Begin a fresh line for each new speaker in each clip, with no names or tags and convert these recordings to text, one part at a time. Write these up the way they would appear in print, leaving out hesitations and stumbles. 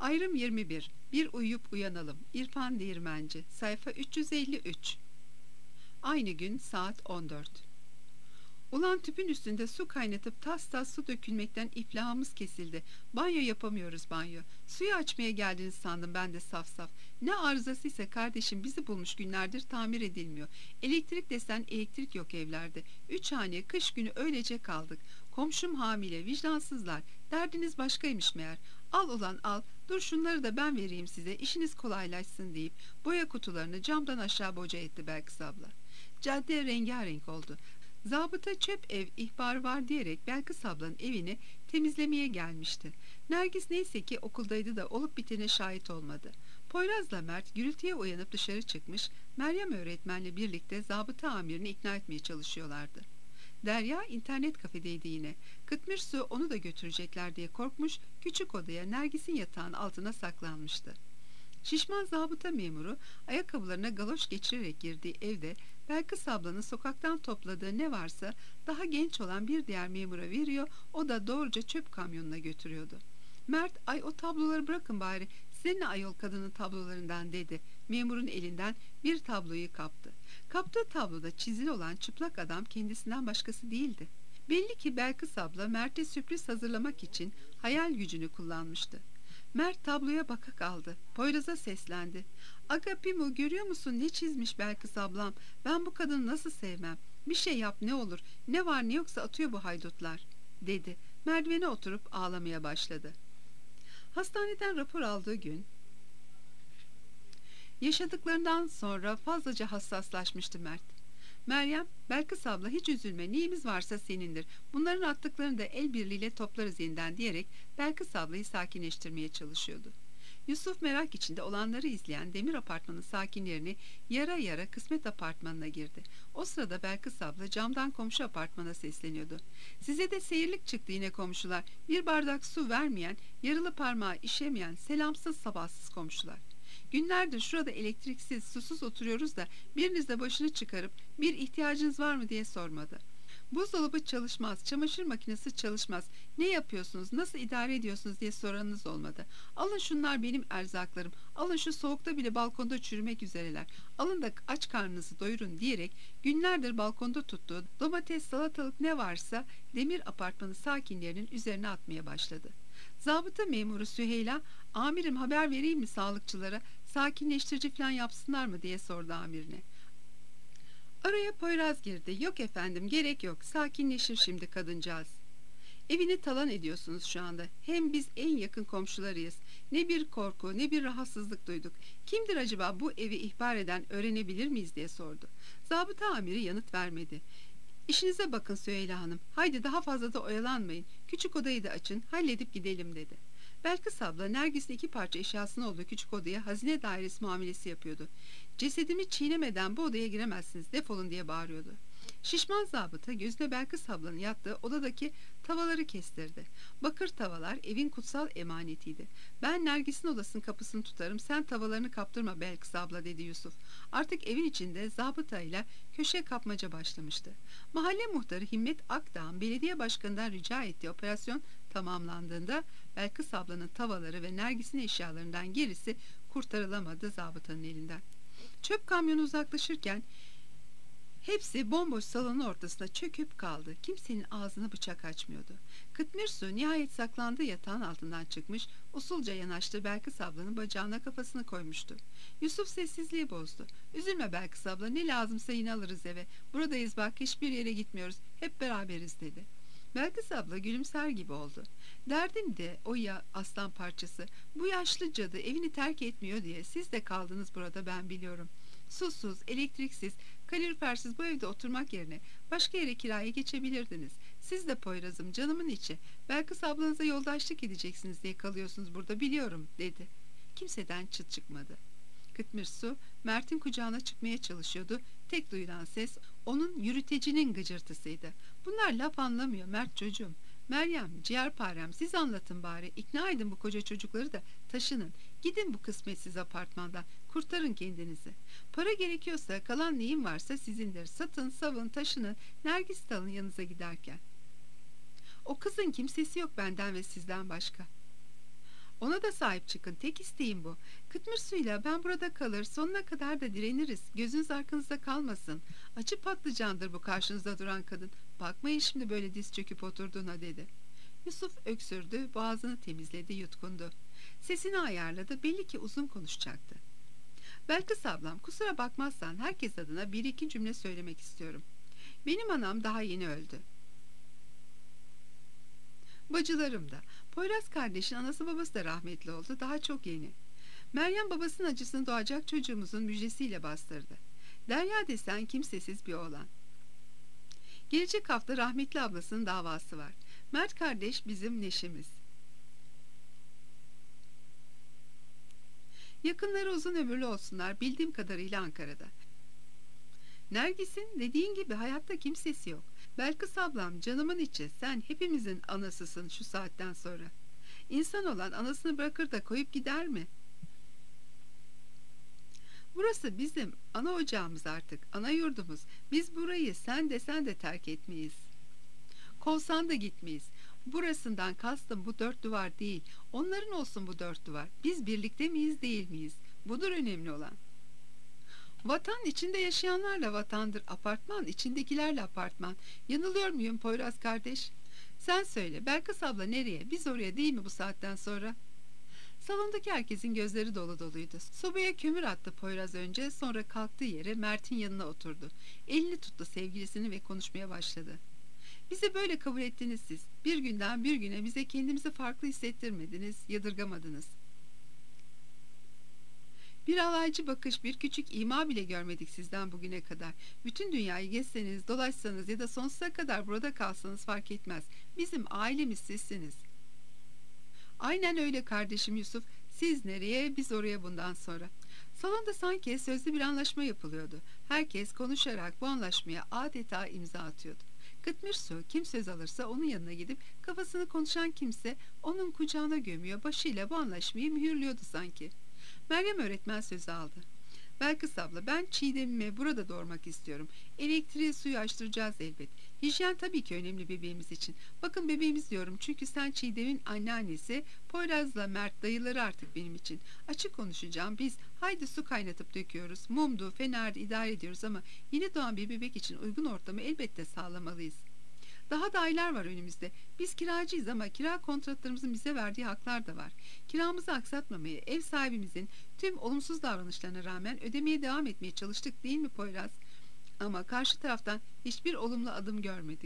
Ayrım 21. Bir uyuyup uyanalım. İrfan Değirmenci. Sayfa 353. Aynı gün saat 14. Ulan tüpün üstünde su kaynatıp tas tas su dökülmekten iflahımız kesildi. Banyo yapamıyoruz banyo. Suyu açmaya geldiniz sandım ben de saf saf. Ne arızasıysa kardeşim bizi bulmuş günlerdir tamir edilmiyor. Elektrik desen elektrik yok evlerde. 3 hane kış günü öylece kaldık. Komşum hamile, vicdansızlar. Derdiniz başkaymış meğer. Al ulan al, dur şunları da ben vereyim size, işiniz kolaylaşsın deyip boya kutularını camdan aşağı boca etti Belkıs abla. Cadde rengarenk oldu. Zabıta çöp ev ihbarı var diyerek Belkıs ablanın evini temizlemeye gelmişti. Nergis neyse ki okuldaydı da olup bitene şahit olmadı. Poyraz'la Mert gürültüye uyanıp dışarı çıkmış, Meryem öğretmenle birlikte zabıta amirini ikna etmeye çalışıyorlardı. Derya internet kafedeydi yine. Kıtmir Su onu da götürecekler diye korkmuş, küçük odaya Nergis'in yatağın altına saklanmıştı. Şişman zabıta memuru ayakkabılarına galoş geçirerek girdiği evde Belkıs ablanın sokaktan topladığı ne varsa daha genç olan bir diğer memura veriyor, o da doğruca çöp kamyonuna götürüyordu. Mert, ay o tabloları bırakın bari, size ne ayol kadının tablolarından dedi. Memurun elinden bir tabloyu kaptı. Kaptığı tabloda çizili olan çıplak adam kendisinden başkası değildi. Belli ki Belkıs abla Mert'e sürpriz hazırlamak için hayal gücünü kullanmıştı. Mert tabloya baka kaldı. Poyraz'a seslendi. Aga Pimo, görüyor musun ne çizmiş Belkıs ablam? Ben bu kadını nasıl sevmem? Bir şey yap ne olur. Ne var ne yoksa atıyor bu haydutlar, dedi. Merdivene oturup ağlamaya başladı. Hastaneden rapor aldığı gün yaşadıklarından sonra fazlaca hassaslaşmıştı Mert. Meryem, Belkıs abla hiç üzülme, neyimiz varsa senindir. Bunların attıklarını da el birliğiyle toplarız yeniden diyerek Belkıs ablayı sakinleştirmeye çalışıyordu. Yusuf merak içinde olanları izleyen Demir Apartmanı sakinlerini yara yara Kısmet Apartmanı'na girdi. O sırada Belkıs abla camdan komşu apartmana sesleniyordu. Size de seyirlik çıktı yine komşular. Bir bardak su vermeyen, yarılı parmağı işemeyen, selamsız sabahsız komşular. Günlerdir şurada elektriksiz, susuz oturuyoruz da biriniz de başını çıkarıp bir ihtiyacınız var mı diye sormadı. Buzdolabı çalışmaz, çamaşır makinesi çalışmaz. Ne yapıyorsunuz, nasıl idare ediyorsunuz diye soranınız olmadı. Alın şunlar benim erzaklarım, alın şu soğukta bile balkonda çürümek üzereler. Alın da aç karnınızı doyurun diyerek günlerdir balkonda tuttuğu domates, salatalık ne varsa Demir Apartmanı sakinlerinin üzerine atmaya başladı. Zabıta memuru Süheyla, amirim haber vereyim mi sağlıkçılara, sakinleştirici falan yapsınlar mı diye sordu amirine. Araya Poyraz girdi. Yok efendim, gerek yok, sakinleşir şimdi kadıncağız. Evini talan ediyorsunuz şu anda. Hem biz en yakın komşularıyız. Ne bir korku ne bir rahatsızlık duyduk. Kimdir acaba bu evi ihbar eden, öğrenebilir miyiz diye sordu. Zabıta amiri yanıt vermedi. İşinize bakın Süheyla Hanım. Haydi daha fazla da oyalanmayın. Küçük odayı da açın, halledip gidelim dedi. Belkıs abla Nergis'in 2 parça eşyasının olduğu küçük odaya hazine dairesi muamelesi yapıyordu. Cesedimi çiğnemeden bu odaya giremezsiniz, defolun diye bağırıyordu. Şişman zabıta gözüne Belkıs ablanın yattığı odadaki tavaları kestirdi. Bakır tavalar evin kutsal emanetiydi. Ben Nergis'in odasının kapısını tutarım, sen tavalarını kaptırma Belkıs abla dedi Yusuf. Artık evin içinde zabıtayla köşe kapmaca başlamıştı. Mahalle muhtarı Himmet Akdağ'ın belediye başkanından rica ettiği operasyon tamamlandığında Belkıs ablanın tavaları ve Nergis'in eşyalarından gerisi kurtarılamadı zabıtanın elinden. Çöp kamyonu uzaklaşırken hepsi bomboş salonun ortasına çöküp kaldı. Kimsenin ağzını bıçak açmıyordu. Kıtmir Su nihayet saklandığı yatağın altından çıkmış, usulca yanaştığı Belkıs ablanın bacağına kafasını koymuştu. Yusuf sessizliği bozdu. Üzülme Belkıs abla, ne lazımsa yine alırız eve. Buradayız bak, hiçbir yere gitmiyoruz. Hep beraberiz dedi. Belkıs abla gülümser gibi oldu. Derdim de o ya aslan parçası. Bu yaşlı cadı evini terk etmiyor diye siz de kaldınız burada, ben biliyorum. Susuz, elektriksiz, kalorifersiz bu evde oturmak yerine başka yere kiraya geçebilirdiniz. Siz de Poyraz'ım, canımın içi. Belkıs ablanıza yoldaşlık edeceksiniz diye kalıyorsunuz burada, biliyorum dedi. Kimseden çıt çıkmadı. Kıtmir Su Mert'in kucağına çıkmaya çalışıyordu. Tek duyulan ses onun yürütecinin gıcırtısıydı. Bunlar laf anlamıyor Mert çocuğum. Meryem, ciğerparem, siz anlatın bari. İkna edin bu koca çocukları da taşının. Gidin bu kısmetsiz apartmandan. Kurtarın kendinizi. Para gerekiyorsa, kalan neyin varsa sizindir. Satın, savun, taşının. Nergis alın yanınıza giderken. O kızın kimsesi yok benden ve sizden başka. Ona da sahip çıkın. Tek isteğim bu. Kıtmir suyla ben burada kalır, sonuna kadar da direniriz. Gözünüz arkanızda kalmasın. Açı patlıcandır bu karşınızda duran kadın. Bakmayın şimdi böyle diz çöküp oturduğuna dedi. Yusuf öksürdü, boğazını temizledi, yutkundu. Sesini ayarladı, belli ki uzun konuşacaktı. Belkıs ablam, kusura bakmazsan herkes adına bir iki cümle söylemek istiyorum. Benim anam daha yeni öldü. Bacılarım da. Poyraz kardeşin anası babası da rahmetli oldu, daha çok yeni. Meryem babasının acısını doğacak çocuğumuzun müjdesiyle bastırdı. Derya desen kimsesiz bir oğlan. Gelecek hafta rahmetli ablasının davası var. Mert kardeş bizim neşemiz. Yakınları uzun ömürlü olsunlar, bildiğim kadarıyla Ankara'da. Nergis'in dediğin gibi hayatta kimsesi yok. Belkıs ablam, canımın içi, sen hepimizin anasısın şu saatten sonra. İnsan olan anasını bırakır da koyup gider mi? Burası bizim ana ocağımız artık, ana yurdumuz. Biz burayı sen de terk etmeyiz. Kovsan da gitmeyiz. Burasından kastım bu dört duvar değil. Onların olsun bu dört duvar. Biz birlikte miyiz, değil miyiz? Budur önemli olan. Vatan içinde yaşayanlarla vatandır. Apartman içindekilerle apartman. Yanılıyor muyum Poyraz kardeş? Sen söyle. Belkıs abla nereye? Biz oraya değil mi bu saatten sonra? Salondaki herkesin gözleri dolu doluydu. Sobaya kömür attı Poyraz önce, sonra kalktığı yere Mert'in yanına oturdu. Elini tuttu sevgilisini ve konuşmaya başladı. Bizi böyle kabul ettiniz siz. Bir günden bir güne bize kendimizi farklı hissettirmediniz, yadırgamadınız. Bir alaycı bakış, bir küçük ima bile görmedik sizden bugüne kadar. Bütün dünyayı gezseniz, dolaşsanız ya da sonsuza kadar burada kalsanız fark etmez. Bizim ailemiz sizsiniz. Aynen öyle kardeşim Yusuf. Siz nereye, biz oraya bundan sonra. Salonda sanki sözlü bir anlaşma yapılıyordu. Herkes konuşarak bu anlaşmaya adeta imza atıyordu. Kıtmir Su kim söz alırsa onun yanına gidip kafasını konuşan kimse onun kucağına gömüyor, başıyla bu anlaşmayı mühürlüyordu sanki. Meryem öğretmen sözü aldı. Belkıs abla, ben Çiğdem'imi burada doğurmak istiyorum. Elektriği suyu açtıracağız elbet. Hijyen tabii ki önemli bebeğimiz için. Bakın bebeğimiz diyorum çünkü sen Çiğdem'in anneannesi, Poyraz'la Mert dayıları artık benim için. Açık konuşacağım, biz haydi su kaynatıp döküyoruz. Mumdu, fenerdi idare ediyoruz ama yeni doğan bir bebek için uygun ortamı elbette sağlamalıyız. Daha da aylar var önümüzde. Biz kiracıyız ama kira kontratlarımızın bize verdiği haklar da var. Kiramızı aksatmamayı, ev sahibimizin tüm olumsuz davranışlarına rağmen ödemeye devam etmeye çalıştık değil mi Poyraz? Ama karşı taraftan hiçbir olumlu adım görmedik.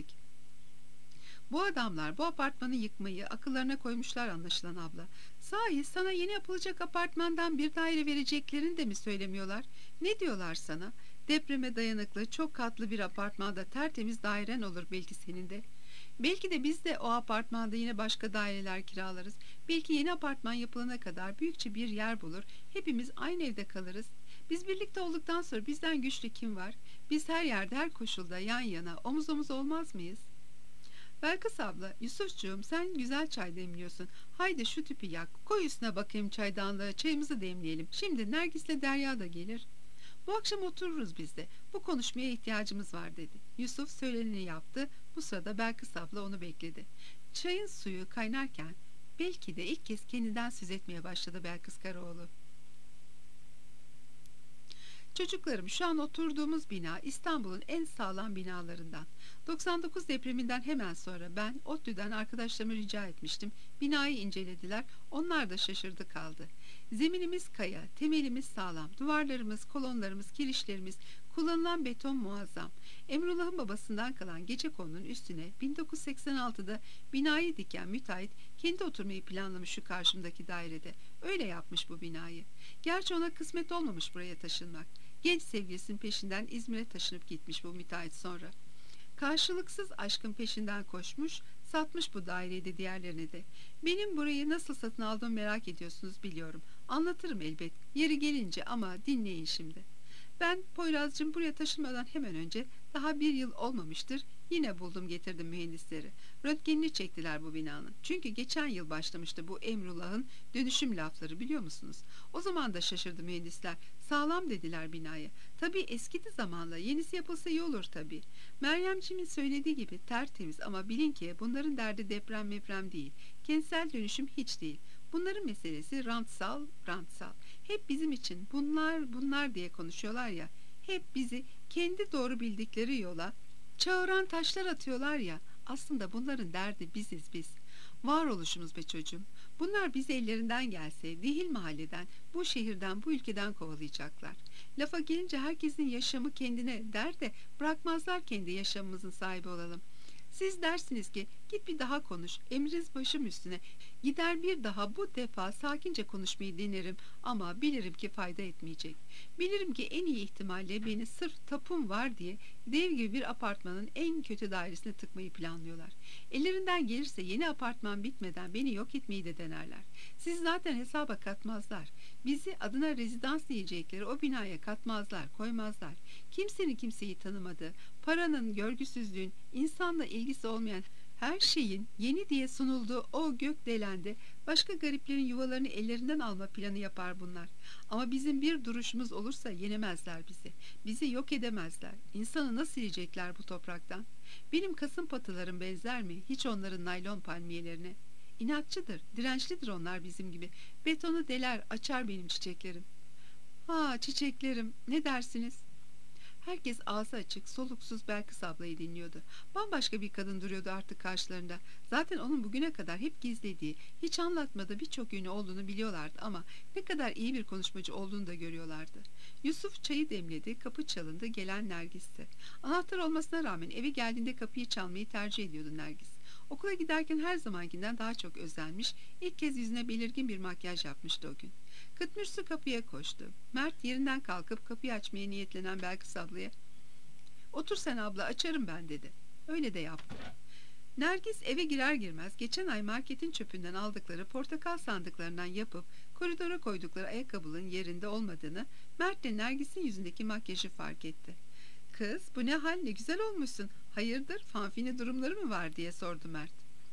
Bu adamlar bu apartmanı yıkmayı akıllarına koymuşlar anlaşılan abla. Sahi sana yeni yapılacak apartmandan bir daire vereceklerini de mi söylemiyorlar? Ne diyorlar sana? Depreme dayanıklı, çok katlı bir apartmanda tertemiz dairen olur belki senin de. Belki de biz de o apartmanda yine başka daireler kiralarız. Belki yeni apartman yapılana kadar büyükçe bir yer bulur. Hepimiz aynı evde kalırız. Biz birlikte olduktan sonra bizden güçlü kim var? Biz her yerde, her koşulda yan yana, omuz omuz olmaz mıyız? Belkıs abla, Yusufcuğum sen güzel çay demliyorsun. Haydi şu tüpü yak, koy üstüne bakayım çaydanlığı, çayımızı demleyelim. Şimdi Nergis'le Derya da gelir. Bu akşam otururuz biz de. Bu konuşmaya ihtiyacımız var dedi. Yusuf söyleneni yaptı. Bu sırada Belkıs abla onu bekledi. Çayın suyu kaynarken belki de ilk kez kendinden söz etmeye başladı Belkıs Karaoğlu. Çocuklarım, şu an oturduğumuz bina İstanbul'un en sağlam binalarından. 99 depreminden hemen sonra ben ODTÜ'den arkadaşlarıma rica etmiştim. Binayı incelediler. Onlar da şaşırdı kaldı. Zeminimiz kaya, temelimiz sağlam. Duvarlarımız, kolonlarımız, kirişlerimiz, kullanılan beton muazzam. Emrullah'ın babasından kalan gecekonunun üstüne 1986'da binayı diken müteahhit kendi oturmayı planlamış şu karşımdaki dairede. Öyle yapmış bu binayı. Gerçi ona kısmet olmamış buraya taşınmak. Genç sevgilisinin peşinden İzmir'e taşınıp gitmiş bu müteahhit sonra. Karşılıksız aşkın peşinden koşmuş, satmış bu daireyi de diğerlerine de. Benim burayı nasıl satın aldığımı merak ediyorsunuz biliyorum. Anlatırım elbet, yeri gelince ama dinleyin şimdi. Ben Poyraz'cığım buraya taşınmadan hemen önce daha bir yıl olmamıştır yine buldum getirdim mühendisleri. Röntgenini çektiler bu binanın. Çünkü geçen yıl başlamıştı bu Emrullah'ın dönüşüm lafları biliyor musunuz? O zaman da şaşırdı mühendisler. Sağlam dediler binaya. Tabii eskidi zamanla yenisi yapılsa iyi olur tabii. Meryemciğimin söylediği gibi tertemiz ama bilin ki bunların derdi deprem değil. Kentsel dönüşüm hiç değil. Bunların meselesi rantsal, rantsal. Hep bizim için bunlar diye konuşuyorlar ya. Hep bizi kendi doğru bildikleri yola çağıran taşlar atıyorlar ya. Aslında bunların derdi biziz biz. Varoluşumuz be çocuğum. Bunlar bizi ellerinden gelse değil mahalleden, bu şehirden, bu ülkeden kovalayacaklar. Lafa gelince herkesin yaşamı kendine der de bırakmazlar kendi yaşamımızın sahibi olalım. Siz dersiniz ki git bir daha konuş, emriniz başım üstüne. Gider bir daha bu defa sakince konuşmayı denerim ama bilirim ki fayda etmeyecek. Bilirim ki en iyi ihtimalle beni sırf tapum var diye dev gibi bir apartmanın en kötü dairesine tıkmayı planlıyorlar. Ellerinden gelirse yeni apartman bitmeden beni yok etmeyi de denerler. Siz zaten hesaba katmazlar. Bizi adına rezidans diyecekleri o binaya katmazlar, koymazlar. Kimsenin kimseyi tanımadığı, paranın, görgüsüzlüğün, insanla ilgisi olmayan her şeyin yeni diye sunulduğu o gökdelende başka gariplerin yuvalarını ellerinden alma planı yapar bunlar. Ama bizim bir duruşumuz olursa yenemezler bizi. Bizi yok edemezler. İnsanı nasıl yiyecekler bu topraktan? Benim kasım patılarım benzer mi hiç onların naylon palmiyelerine? İnatçıdır, dirençlidir onlar bizim gibi. Betonu deler, açar benim çiçeklerim. Ha çiçeklerim, ne dersiniz? Herkes ağzı açık, soluksuz Belkıs ablayı dinliyordu. Bambaşka bir kadın duruyordu artık karşılarında. Zaten onun bugüne kadar hep gizlediği, hiç anlatmadığı birçok yönü olduğunu biliyorlardı ama ne kadar iyi bir konuşmacı olduğunu da görüyorlardı. Yusuf çayı demledi, kapı çalındı, gelen Nergis'ti. Anahtar olmasına rağmen eve geldiğinde kapıyı çalmayı tercih ediyordu Nergis. Okula giderken her zamankinden daha çok özenmiş, ilk kez yüzüne belirgin bir makyaj yapmıştı o gün. Kıtmürsü kapıya koştu. Mert yerinden kalkıp kapıyı açmaya niyetlenen Belkıs ablaya "Otur sen abla, açarım ben," dedi. Öyle de yaptı. Nergis eve girer girmez geçen ay marketin çöpünden aldıkları portakal sandıklarından yapıp koridora koydukları ayakkabının yerinde olmadığını, Mert de Nergis'in yüzündeki makyajı fark etti. "Kız, bu ne hal, ne güzel olmuşsun. Hayırdır, fanfini durumları mı var?" diye sordu Mert.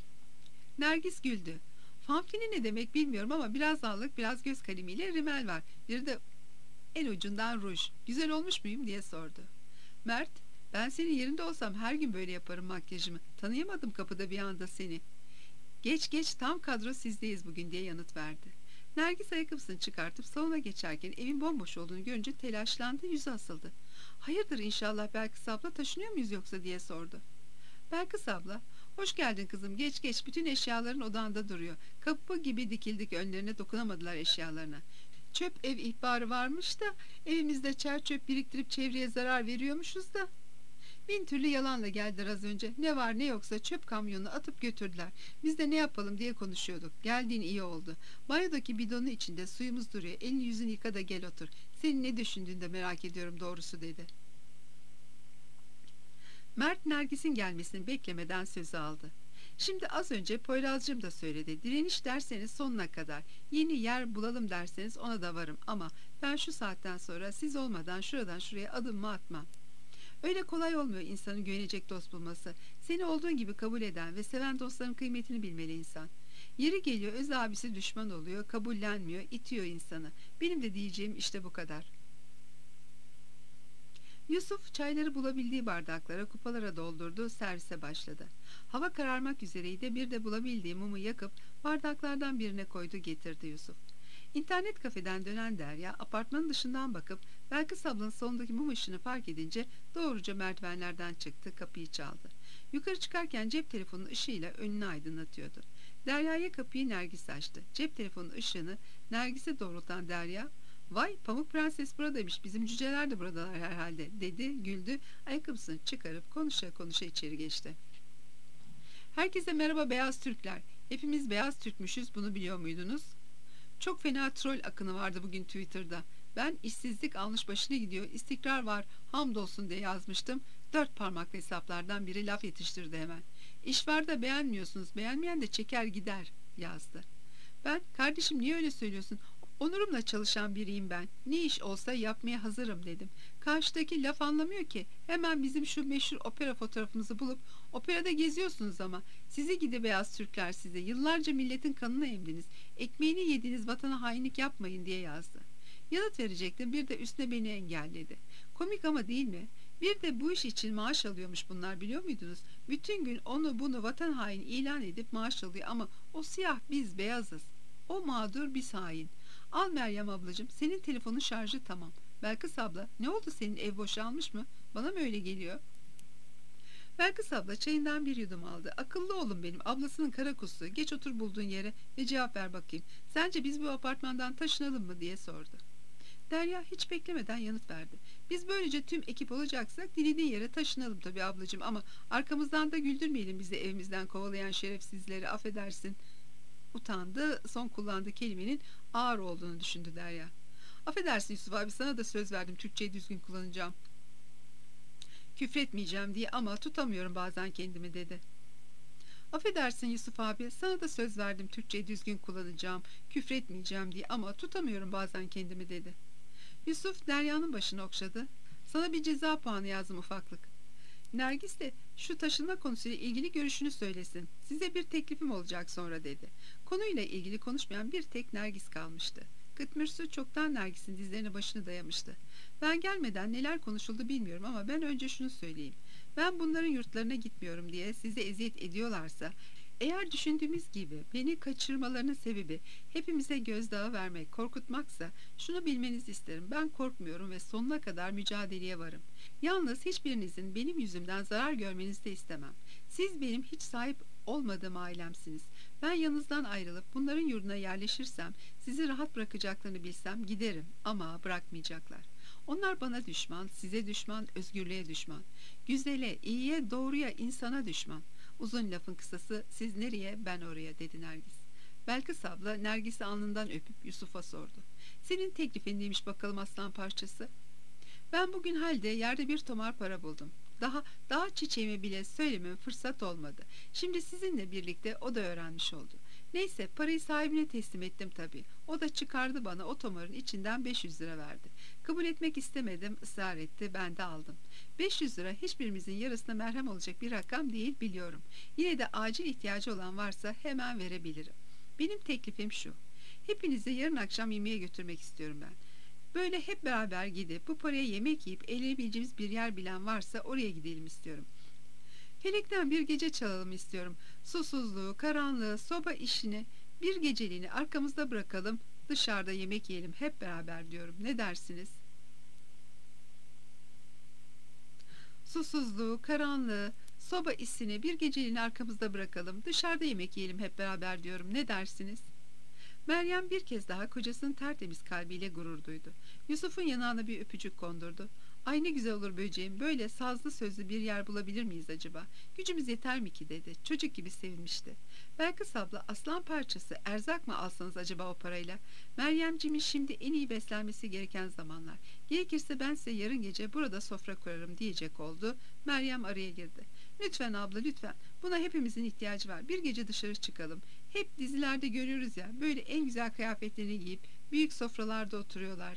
Nergis güldü. "Fanfini ne demek bilmiyorum ama biraz allık, biraz göz kalemiyle rimel var. Bir de en ucundan ruj. Güzel olmuş muyum?" diye sordu. Mert, "Ben senin yerinde olsam her gün böyle yaparım makyajımı. Tanıyamadım kapıda bir anda seni." "Geç geç, tam kadro sizdeyiz bugün," diye yanıt verdi. Nergis ayakkabısını çıkartıp salona geçerken evin bomboş olduğunu görünce telaşlandı, yüzü asıldı. "Hayırdır inşallah Belkıs abla, taşınıyor muyuz yoksa?" diye sordu. Belkıs abla, "Hoş geldin kızım, geç geç, bütün eşyaların odanda duruyor. Kapı gibi dikildik önlerine, dokunamadılar eşyalarına. Çöp ev ihbarı varmış da evimizde çer çöp biriktirip çevreye zarar veriyormuşuz da. Bin türlü yalanla geldiler az önce. Ne var ne yoksa çöp kamyonunu atıp götürdüler. Biz de ne yapalım diye konuşuyorduk. Geldiğin iyi oldu. Banyodaki bidonun içinde suyumuz duruyor. Elini yüzünü yıka da gel otur. Senin ne düşündüğünü de merak ediyorum doğrusu," dedi. Mert Nergis'in gelmesini beklemeden sözü aldı. "Şimdi az önce Poyrazcığım da söyledi. Direniş derseniz sonuna kadar, yeni yer bulalım derseniz ona da varım ama ben şu saatten sonra siz olmadan şuradan şuraya adımımı atmam. Öyle kolay olmuyor insanın güvenecek dost bulması. Seni olduğun gibi kabul eden ve seven dostların kıymetini bilmeli insan. Yeri geliyor öz abisi düşman oluyor, kabullenmiyor, itiyor insanı. Benim de diyeceğim işte bu kadar." Yusuf çayları bulabildiği bardaklara, kupalara doldurdu, servise başladı. Hava kararmak üzereydi, bir de bulabildiği mumu yakıp bardaklardan birine koydu getirdi Yusuf. İnternet kafeden dönen Derya apartmanın dışından bakıp Belkıs ablanın salondaki mum ışığını fark edince doğruca merdivenlerden çıktı, kapıyı çaldı. Yukarı çıkarken cep telefonunun ışığıyla önünü aydınlatıyordu. Derya'ya kapıyı Nergis açtı. Cep telefonunun ışığını Nergis'e doğrultan Derya, "Vay, Pamuk Prenses buradaymış, bizim cüceler de buradalar herhalde," dedi, güldü, ayakkabısını çıkarıp konuşa konuşa içeri geçti. "Herkese merhaba beyaz Türkler. Hepimiz beyaz Türkmüşüz, bunu biliyor muydunuz?" Çok fena troll akını vardı bugün Twitter'da. Ben işsizlik almış başına gidiyor, istikrar var, hamdolsun diye yazmıştım. 4 parmaklı hesaplardan biri laf yetiştirdi hemen. "İş var da beğenmiyorsunuz, beğenmeyen de çeker gider," yazdı. Ben, "Kardeşim niye öyle söylüyorsun? Onurumla çalışan biriyim ben. Ne iş olsa yapmaya hazırım," dedim. Karşıdaki laf anlamıyor ki. Hemen bizim şu meşhur opera fotoğrafımızı bulup "Operada geziyorsunuz ama sizi gidi beyaz Türkler size. Yıllarca milletin kanını emdiniz. Ekmeğini yediğiniz vatana hainlik yapmayın," diye yazdı. Yanıt verecektim, bir de üstüne beni engelledi. Komik ama değil mi? Bir de bu iş için maaş alıyormuş bunlar, biliyor muydunuz? Bütün gün onu bunu vatan haini ilan edip maaş alıyor ama o siyah, biz beyazız. O mağdur bir hain. Al Meryem ablacığım, senin telefonun şarjı tamam. Belkıs abla, ne oldu, senin ev boşalmış mı? Bana mı öyle geliyor? Belkıs abla çayından bir yudum aldı. Akıllı oğlum benim, ablasının kara kustu. Geç otur bulduğun yere ve cevap ver bakayım. Sence biz bu apartmandan taşınalım mı diye sordu. Derya hiç beklemeden yanıt verdi. Biz böylece tüm ekip olacaksak dilediğin yere taşınalım tabii ablacığım, ama arkamızdan da güldürmeyelim bizi evimizden kovalayan şerefsizleri, affedersin. Utandı, son kullandığı kelimenin ağır olduğunu düşündü Derya. Affedersin Yusuf abi, sana da söz verdim Türkçeyi düzgün kullanacağım. Küfretmeyeceğim diye ama tutamıyorum bazen kendimi dedi. Affedersin Yusuf abi, sana da söz verdim Türkçeyi düzgün kullanacağım, küfretmeyeceğim diye ama tutamıyorum bazen kendimi dedi. Yusuf Derya'nın başını okşadı. Sana bir ceza puanı yazdım ufaklık. Nergis de şu taşınma konusuyla ilgili görüşünü söylesin. Size bir teklifim olacak sonra dedi. Konuyla ilgili konuşmayan bir tek Nergis kalmıştı. Kıtmırsız çoktan Nergis'in dizlerine başını dayamıştı. Ben gelmeden neler konuşuldu bilmiyorum ama ben önce şunu söyleyeyim. Ben bunların yurtlarına gitmiyorum diye size eziyet ediyorlarsa, eğer düşündüğümüz gibi beni kaçırmalarının sebebi hepimize gözdağı vermek, korkutmaksa, şunu bilmenizi isterim. Ben korkmuyorum ve sonuna kadar mücadeleye varım. Yalnız hiçbirinizin benim yüzümden zarar görmenizi de istemem. Siz benim hiç sahip olmadığım ailemsiniz. Ben yanınızdan ayrılıp bunların yurduna yerleşirsem, sizi rahat bırakacaklarını bilsem giderim, ama bırakmayacaklar. Onlar bana düşman, size düşman, özgürlüğe düşman. Güzele, iyiye, doğruya, insana düşman. Uzun lafın kısası, siz nereye ben oraya dedi Nergis. Belkıs abla Nergis'i alnından öpüp Yusuf'a sordu. Senin teklifin neymiş bakalım aslan parçası? Ben bugün halde yerde bir tomar para buldum. Daha çiçeğimi bile söylememe fırsat olmadı. Şimdi sizinle birlikte o da öğrenmiş oldu. Neyse, parayı sahibine teslim ettim tabii. O da çıkardı, bana o tomarın içinden 500 lira verdi. Kabul etmek istemedim, ısrar etti, ben de aldım. 500 lira hiçbirimizin yarısına merhem olacak bir rakam değil biliyorum. Yine de acil ihtiyacı olan varsa hemen verebilirim. Benim teklifim şu. Hepinizi yarın akşam yemeğe götürmek istiyorum ben. Böyle hep beraber gidip bu paraya yemek yiyip eğlenebileceğimiz bir yer bilen varsa oraya gidelim istiyorum. Felekten bir gece çalalım istiyorum. Susuzluğu, karanlığı, soba işini bir geceliğini arkamızda bırakalım, dışarıda yemek yiyelim hep beraber diyorum. Ne dersiniz? Susuzluğu, karanlığı, soba işini bir geceliğini arkamızda bırakalım, dışarıda yemek yiyelim hep beraber diyorum. Ne dersiniz? Meryem bir kez daha kocasının tertemiz kalbiyle gurur duydu. Yusuf'un yanağına bir öpücük kondurdu. Ay ne güzel olur böceğim, böyle sazlı sözlü bir yer bulabilir miyiz acaba? Gücümüz yeter mi ki dedi. Çocuk gibi sevinmişti. Belkıs abla, aslan parçası erzak mı alsanız acaba o parayla? Meryemcimin şimdi en iyi beslenmesi gereken zamanlar. Gerekirse ben size yarın gece burada sofra kurarım diyecek oldu. Meryem araya girdi. Lütfen abla, lütfen. Buna hepimizin ihtiyacı var. Bir gece dışarı çıkalım. Hep dizilerde görüyoruz ya, böyle en güzel kıyafetlerini giyip büyük sofralarda oturuyorlar.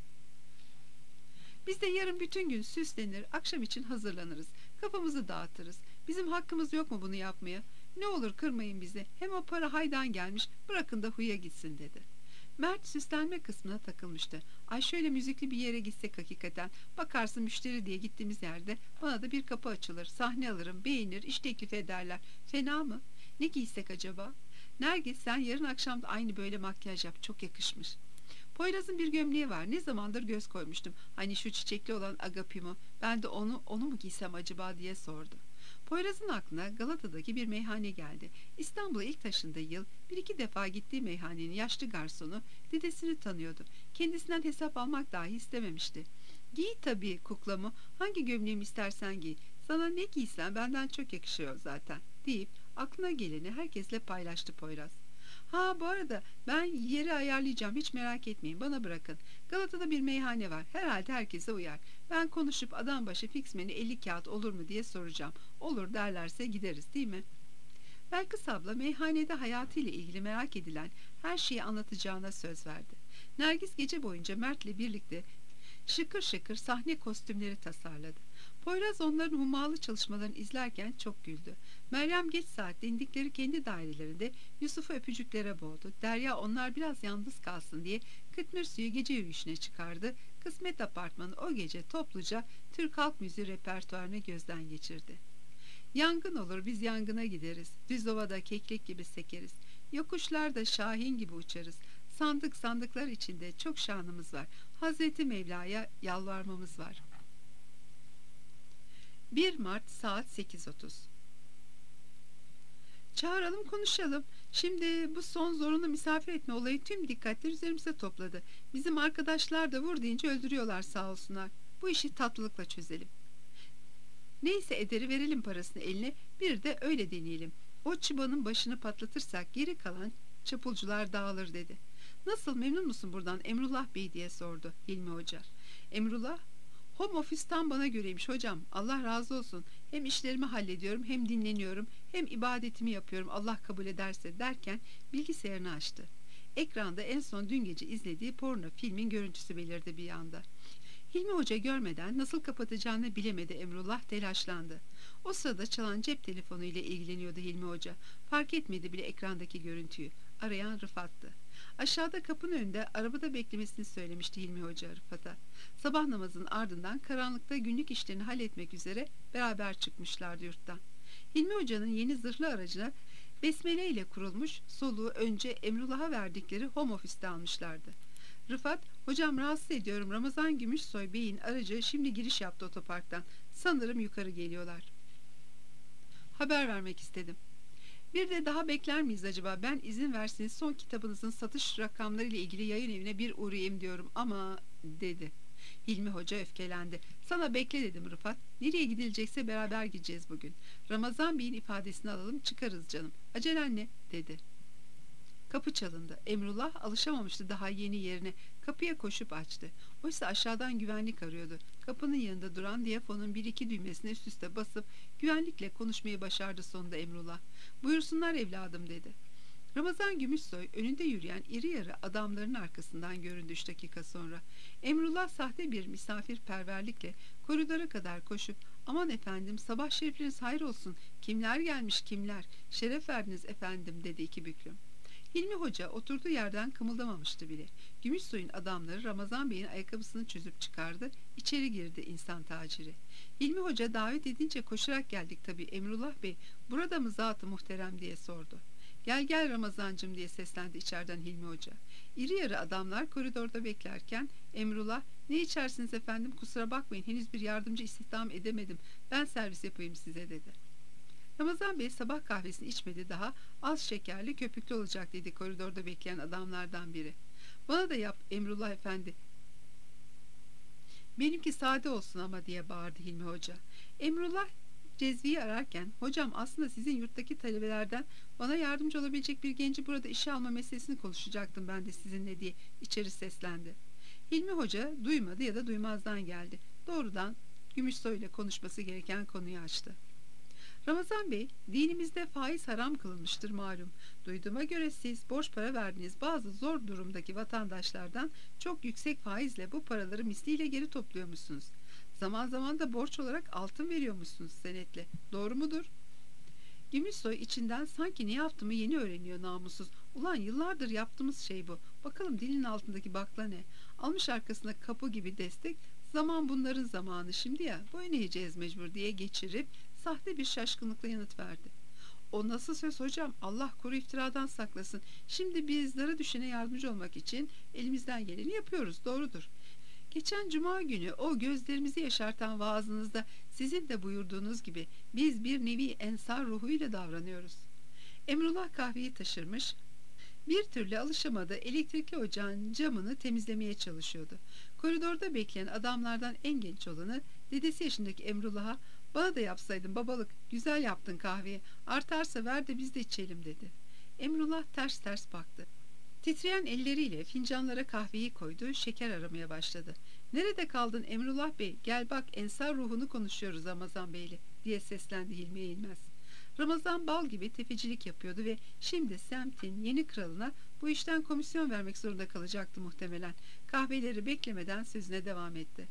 Biz de yarın bütün gün süslenir, akşam için hazırlanırız. Kafamızı dağıtırız. Bizim hakkımız yok mu bunu yapmaya? Ne olur kırmayın bizi. Hem o para haydan gelmiş, bırakın da huya gitsin dedi. Mert süslenme kısmına takılmıştı. Ay şöyle müzikli bir yere gitsek hakikaten. Bakarsın müşteri diye gittiğimiz yerde bana da bir kapı açılır. Sahne alırım, beğenir, iş teklif ederler. Fena mı? Ne giysek acaba? Nergis, sen yarın akşam da aynı böyle makyaj yap. Çok yakışmış. Poyraz'ın bir gömleği var. Ne zamandır göz koymuştum. Hani şu çiçekli olan agapimo. Ben de onu mu giysem acaba diye sordu. Poyraz'ın aklına Galata'daki bir meyhane geldi. İstanbul'a ilk taşındığı yıl bir iki defa gittiği meyhanenin yaşlı garsonu dedesini tanıyordu. Kendisinden hesap almak dahi istememişti. Giy tabii kuklamı. Hangi gömleğimi istersen giy. Sana ne giysen benden çok yakışıyor zaten deyip aklına geleni herkesle paylaştı Poyraz. Ha, bu arada ben yeri ayarlayacağım, hiç merak etmeyin, bana bırakın. Galata'da bir meyhane var, herhalde herkese uyar. Ben konuşup adam başı fiksmeni 50 kağıt olur mu diye soracağım. Olur derlerse gideriz, değil mi? Belkıs abla meyhanede hayatıyla ilgili merak edilen her şeyi anlatacağına söz verdi. Nergis gece boyunca Mert'le birlikte şıkır şıkır sahne kostümleri tasarladı. Poyraz onların hummalı çalışmalarını izlerken çok güldü. Meryem geç saatte indikleri kendi dairelerinde Yusuf'u öpücüklere boğdu. Derya onlar biraz yalnız kalsın diye Kıtmır gece yürüyüşüne çıkardı. Kısmet apartmanı o gece topluca Türk halk müziği repertuarını gözden geçirdi. Yangın olur, biz yangına gideriz. Düzova'da keklik gibi sekeriz. Yokuşlarda şahin gibi uçarız. Sandık sandıklar içinde çok şanımız var. Hazreti Mevla'ya yalvarmamız var. 1 Mart saat 8:30. Çağıralım konuşalım. Şimdi bu son zorunlu misafir etme olayı tüm dikkatleri üzerimize topladı. Bizim arkadaşlar da vur deyince öldürüyorlar sağ olsunlar. Bu işi tatlılıkla çözelim. Neyse ederi verelim parasını eline, bir de öyle deneyelim. O çıbanın başını patlatırsak geri kalan çapulcular dağılır dedi. Nasıl, memnun musun buradan Emrullah Bey diye sordu Hilmi Hoca. Emrullah, home office'tan bana göreymiş hocam, Allah razı olsun. Hem işlerimi hallediyorum, hem dinleniyorum, hem ibadetimi yapıyorum, Allah kabul ederse derken bilgisayarını açtı. Ekranda en son dün gece izlediği porno filmin görüntüsü belirdi bir anda. Hilmi Hoca görmeden nasıl kapatacağını bilemedi. Emrullah telaşlandı. O sırada çalan cep telefonu ile ilgileniyordu Hilmi Hoca. Fark etmedi bile ekrandaki görüntüyü. Arayan Rıfat'tı. Aşağıda kapının önünde arabada beklemesini söylemişti Hilmi Hoca Rıfat'a. Sabah namazının ardından karanlıkta günlük işlerini halletmek üzere beraber çıkmışlardı yurttan. Hilmi Hoca'nın yeni zırhlı aracına besmele ile kurulmuş, soluğu önce Emrullah'a verdikleri home office'te almışlardı. Rıfat, hocam rahatsız ediyorum, Ramazan Gümüşsoy Bey'in aracı şimdi giriş yaptı otoparktan. Sanırım yukarı geliyorlar. Haber vermek istedim. Bir de daha bekler miyiz acaba? Ben izin verseniz son kitabınızın satış rakamları ile ilgili yayın evine bir uğrayayım diyorum ama dedi. Hilmi Hoca öfkelendi. Sana bekle dedim Rıfat. Nereye gidilecekse beraber gideceğiz bugün. Ramazan Bey'in ifadesini alalım çıkarız canım. Acelen ne? Dedi. Kapı çalındı. Emrullah alışamamıştı daha yeni yerine. Kapıya koşup açtı. Oysa aşağıdan güvenlik arıyordu. Kapının yanında duran diyafonun bir iki düğmesine üst üste basıp güvenlikle konuşmayı başardı sonunda Emrullah. Buyursunlar evladım dedi. Ramazan Gümüşsoy önünde yürüyen iri yarı adamların arkasından göründü 3 dakika sonra. Emrullah sahte bir misafirperverlikle koridora kadar koşup aman efendim sabah şerifleriniz hayır olsun, kimler gelmiş kimler, şeref verdiniz efendim dedi iki büklüm. Hilmi Hoca oturduğu yerden kımıldamamıştı bile. Gümüşsoy'un adamları Ramazan Bey'in ayakkabısını çözüp çıkardı. İçeri girdi insan taciri. Hilmi Hoca davet edince koşarak geldik tabii Emrullah Bey. Burada mı zat-ı muhterem diye sordu. Gel gel Ramazancım diye seslendi içeriden Hilmi Hoca. İri yarı adamlar koridorda beklerken Emrullah ne içersiniz efendim kusura bakmayın henüz bir yardımcı istihdam edemedim. Ben servis yapayım size dedi. Ramazan Bey sabah kahvesini içmedi daha, az şekerli köpüklü olacak dedi koridorda bekleyen adamlardan biri. Bana da yap Emrullah efendi. Benimki sade olsun ama diye bağırdı Hilmi Hoca. Emrullah Cezvi'yi ararken hocam aslında sizin yurttaki talebelerden bana yardımcı olabilecek bir genci burada işe alma meselesini konuşacaktım ben de sizinle diye içeri seslendi. Hilmi Hoca duymadı ya da duymazdan geldi. Doğrudan Gümüşsoy ile konuşması gereken konuyu açtı. Ramazan Bey, dinimizde faiz haram kılınmıştır malum. Duyduğuma göre siz borç para verdiğiniz bazı zor durumdaki vatandaşlardan çok yüksek faizle bu paraları misliyle geri topluyormuşsunuz. Zaman zaman da borç olarak altın veriyormuşsunuz senetle. Doğru mudur? Gümüşsoy içinden sanki ne yaptığımı yeni öğreniyor namussuz. Ulan yıllardır yaptığımız şey bu. Bakalım dilin altındaki bakla ne? Almış arkasına kapı gibi destek. Zaman bunların zamanı şimdi ya. Boyun eğeceğiz mecbur diye geçirip sahte bir şaşkınlıkla yanıt verdi. O nasıl söz hocam? Allah koru iftiradan saklasın. Şimdi biz zara düşene yardımcı olmak için elimizden geleni yapıyoruz. Doğrudur. Geçen cuma günü o gözlerimizi yaşartan vaazınızda sizin de buyurduğunuz gibi biz bir nevi ensar ruhuyla davranıyoruz. Emrullah kahveyi taşırmış, bir türlü alışamadığı elektrikli ocağın camını temizlemeye çalışıyordu. Koridorda bekleyen adamlardan en genç olanı dedesi yaşındaki Emrullah'a bana da yapsaydın babalık, güzel yaptın kahveyi, artarsa ver de biz de içelim dedi. Emrullah ters ters baktı. Titreyen elleriyle fincanlara kahveyi koydu, şeker aramaya başladı. Nerede kaldın Emrullah Bey, gel bak ensar ruhunu konuşuyoruz Ramazan Bey'le diye seslendi Hilmi Eğilmez. Ramazan bal gibi tefecilik yapıyordu ve şimdi semtin yeni kralına bu işten komisyon vermek zorunda kalacaktı muhtemelen. Kahveleri beklemeden sözüne devam etti.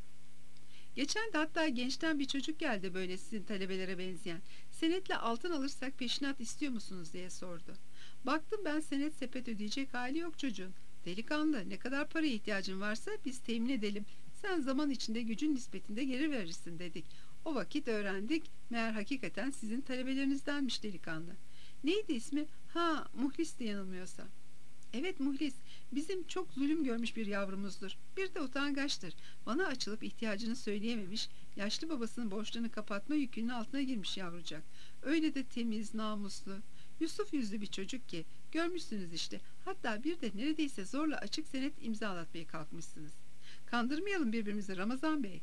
Geçen de hatta gençten bir çocuk geldi böyle sizin talebelere benzeyen. Senetle altın alırsak peşinat istiyor musunuz diye sordu. Baktım ben senet sepet ödeyecek hali yok çocuğun. Delikanlı ne kadar paraya ihtiyacın varsa biz temin edelim. Sen zaman içinde gücün nispetinde geri verirsin dedik. O vakit öğrendik meğer hakikaten sizin talebelerinizdenmiş delikanlı. Neydi ismi? Ha, Muhlis'ti yanılmıyorsam. Evet, Muhlis. Bizim çok zulüm görmüş bir yavrumuzdur. Bir de utangaçtır. Bana açılıp ihtiyacını söyleyememiş, yaşlı babasının borçlarını kapatma yükünün altına girmiş yavrucak. Öyle de temiz, namuslu. Yusuf yüzlü bir çocuk ki. Görmüşsünüz işte. Hatta bir de neredeyse zorla açık senet imzalatmaya kalkmışsınız. Kandırmayalım birbirimizi Ramazan Bey.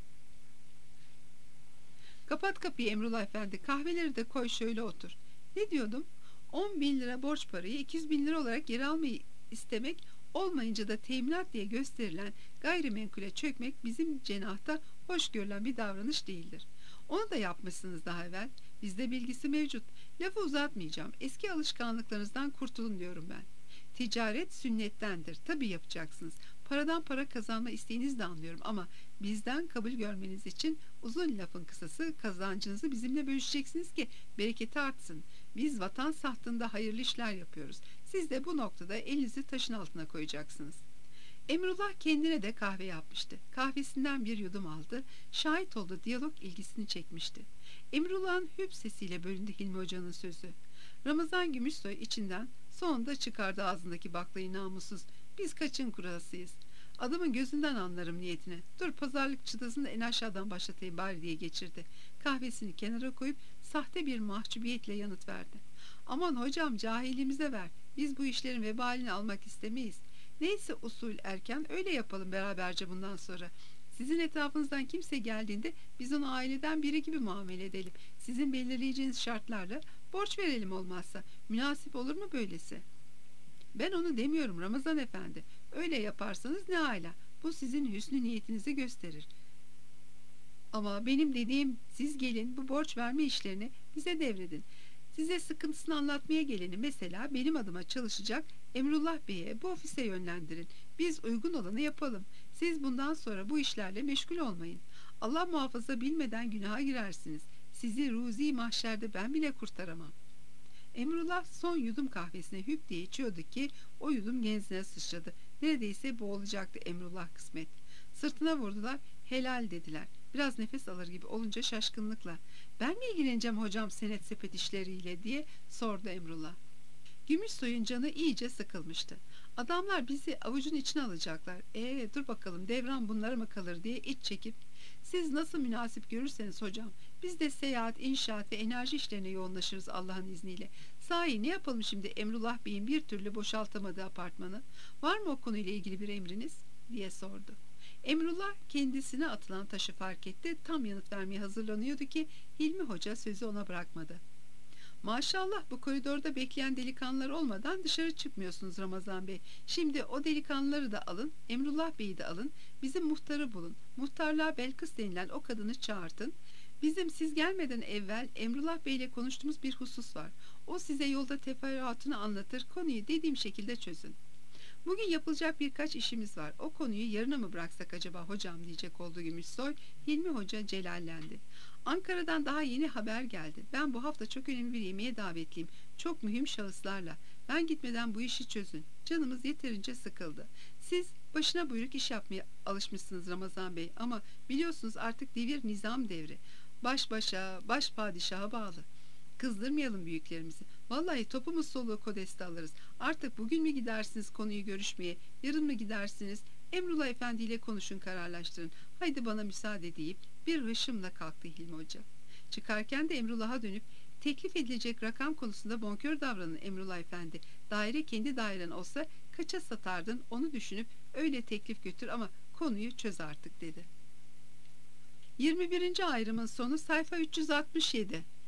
Kapat kapıyı Emrullah Efendi. Kahveleri de koy, şöyle otur. Ne diyordum? 10 bin lira borç parayı 200 bin lira olarak geri almayı istemek, olmayınca da teminat diye gösterilen gayrimenkule çökmek bizim cenahta hoş görülen bir davranış değildir. Onu da yapmışsınız daha evvel. Bizde bilgisi mevcut. Lafı uzatmayacağım. Eski alışkanlıklarınızdan kurtulun diyorum ben. Ticaret sünnettendir. Tabii yapacaksınız. Paradan para kazanma isteğinizi de anlıyorum ama bizden kabul görmeniz için uzun lafın kısası kazancınızı bizimle bölüşeceksiniz ki bereketi artsın. Biz vatan sahtında hayırlı işler yapıyoruz. Siz de bu noktada elinizi taşın altına koyacaksınız. Emrullah kendine de kahve yapmıştı. Kahvesinden bir yudum aldı. Şahit olduğu diyalog ilgisini çekmişti. Emrullah'ın hüp sesiyle bölündü Hilmi Hoca'nın sözü. Ramazan Gümüşsoy içinden sonunda çıkardı ağzındaki baklayı namussuz. Biz kaçın kurasıyız. Adamın gözünden anlarım niyetini. Dur, pazarlık çıtasını da en aşağıdan başlatayım bari diye geçirdi. Kahvesini kenara koyup sahte bir mahcubiyetle yanıt verdi. Aman hocam, cahilimize ver. Biz bu işlerin vebalini almak istemeyiz. Neyse usul erken öyle yapalım beraberce bundan sonra. Sizin etrafınızdan kimse geldiğinde biz onu aileden biri gibi muamele edelim. Sizin belirleyeceğiniz şartlarla borç verelim olmazsa. Münasip olur mu böylesi? Ben onu demiyorum Ramazan Efendi. Öyle yaparsanız ne âlâ. Bu sizin hüsnü niyetinizi gösterir. Ama benim dediğim, siz gelin bu borç verme işlerini bize devredin. Size sıkıntısını anlatmaya geleni mesela benim adıma çalışacak Emrullah Bey'e, bu ofise yönlendirin. Biz uygun olanı yapalım. Siz bundan sonra bu işlerle meşgul olmayın. Allah muhafaza, bilmeden günaha girersiniz. Sizi ruzi mahşerde ben bile kurtaramam. Emrullah son yudum kahvesine hüp diye içiyordu ki o yudum genzine sıçradı. Neredeyse boğulacaktı Emrullah kısmet. Sırtına vurdular, helal dediler. Biraz nefes alır gibi olunca şaşkınlıkla "Ben mi ilgileneceğim hocam senet sepet işleriyle?" diye sordu Emrullah. Gümüşsoy'un canı iyice sıkılmıştı. Adamlar bizi avucun içine alacaklar. Dur bakalım, devran bunlara mı kalır diye iç çekip "Siz nasıl münasip görürseniz hocam, biz de seyahat, inşaat ve enerji işlerine yoğunlaşırız Allah'ın izniyle. Sahi ne yapalım şimdi Emrullah Bey'in bir türlü boşaltamadığı apartmanı? Var mı o konuyla ilgili bir emriniz?" diye sordu. Emrullah kendisine atılan taşı fark etti. Tam yanıt vermeye hazırlanıyordu ki Hilmi Hoca sözü ona bırakmadı. "Maşallah, bu koridorda bekleyen delikanlılar olmadan dışarı çıkmıyorsunuz Ramazan Bey. Şimdi o delikanlıları da alın, Emrullah Bey'i de alın, bizim muhtarı bulun. Muhtarlığa Belkıs denilen o kadını çağırtın. Bizim siz gelmeden evvel Emrullah Bey ile konuştuğumuz bir husus var. O size yolda teferruatını anlatır, konuyu dediğim şekilde çözün. Bugün yapılacak birkaç işimiz var. O konuyu yarına mı bıraksak acaba hocam?" diyecek oldu Gümüşsoy. Hilmi Hoca celallendi. "Ankara'dan daha yeni haber geldi. Ben bu hafta çok önemli bir yemeğe davetliyim. Çok mühim şahıslarla. Ben gitmeden bu işi çözün. Canımız yeterince sıkıldı. Siz başına buyruk iş yapmaya alışmışsınız Ramazan Bey. Ama biliyorsunuz artık devir nizam devri. Baş başa, baş padişaha bağlı. Kızdırmayalım büyüklerimizi. Vallahi topumuz soluğu kodeste alırız. Artık bugün mü gidersiniz konuyu görüşmeye, yarın mı gidersiniz? Emrullah Efendi ile konuşun, kararlaştırın. Haydi bana müsaade deyip bir hışımla kalktı Hilmi Hoca. Çıkarken de Emrullah'a dönüp teklif edilecek rakam konusunda bonkör davranın Emrullah Efendi. Daire kendi dairen olsa kaça satardın onu düşünüp öyle teklif götür ama konuyu çöz artık dedi. 21. ayrımın sonu sayfa 367.